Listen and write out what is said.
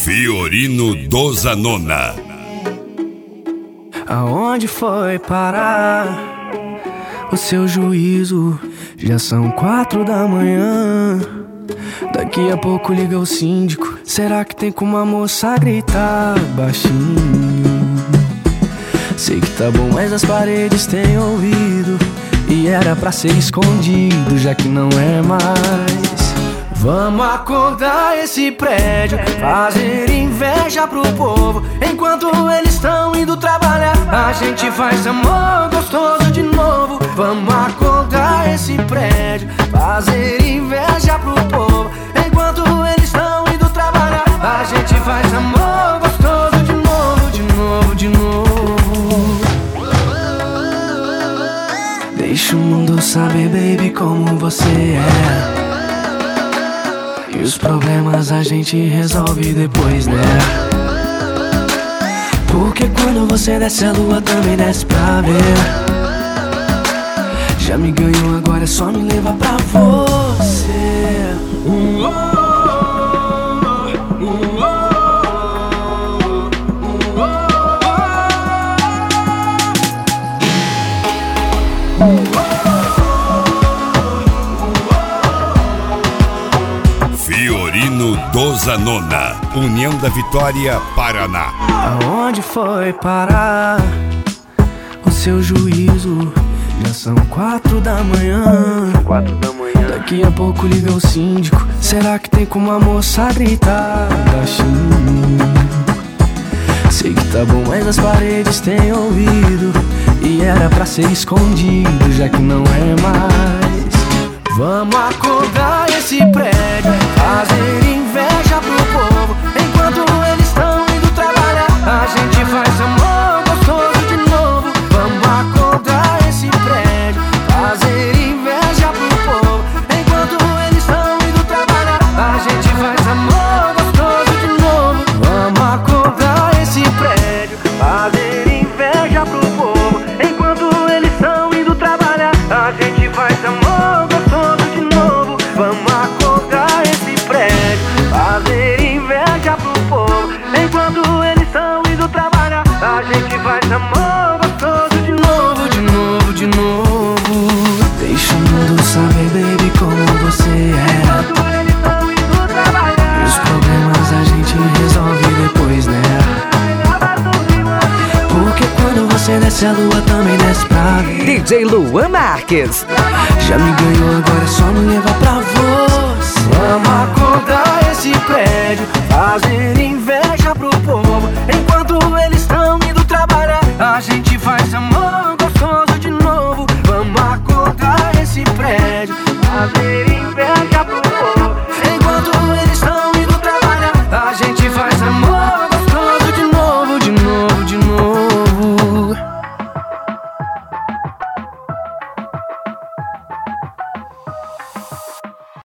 Fiorino do Zanona. Aonde foi parar o seu juízo? Já são 4 da manhã. Daqui a pouco liga o síndico. Será que tem como a moça gritar baixinho? Sei que tá bom, mas as paredes têm ouvido, e era pra ser escondido, já que não é mais. Vamos acordar esse prédio, fazer inveja pro povo. Enquanto eles estão indo trabalhar, a gente faz amor gostoso de novo. Vamos acordar esse prédio, fazer inveja pro povo. Enquanto eles estão indo trabalhar, a gente faz amor gostoso de novo, de novo, de novo. Deixa o mundo saber, baby, como você é. E os problemas a gente resolve depois, né? Porque quando você desce, a lua também desce pra ver. Já me ganhou, agora é só me levar pra você. Fiorino do Zanona, União da Vitória, Paraná. Aonde foi parar o seu juízo? Já são 4 da manhã. Daqui a pouco liga o síndico. Será que tem como a moça gritar baixinho? Sei que tá bom, mas as paredes têm ouvido, e era pra ser escondido, já que não é mais. Vamos acordar esse prédio, fazer inveja pro povo. Enquanto eles estão indo trabalhar, a gente faz amor gostoso de novo. Vamos acordar esse prédio, fazer inveja pro povo. Enquanto eles estão indo trabalhar, a gente faz amor gostoso de novo. Vamos acordar esse prédio, fazer inveja pro povo. Enquanto eles estão indo trabalhar, a gente faz amor gostoso de novo. Vamos acordar esse prédio, fazer inveja pro povo. Enquanto eles estão indo trabalhar, a gente faz amor gostoso de novo, de novo, de novo. Deixa o mundo saber, baby, como você é. Enquanto eles estão indo trabalhar, E os problemas a gente resolve depois, né? Porque quando você desce, a lua também desce pra ver. DJ Luan Marques. Já me ganhou, agora é só me levar pra você. Vamos acordar esse prédio, fazer inveja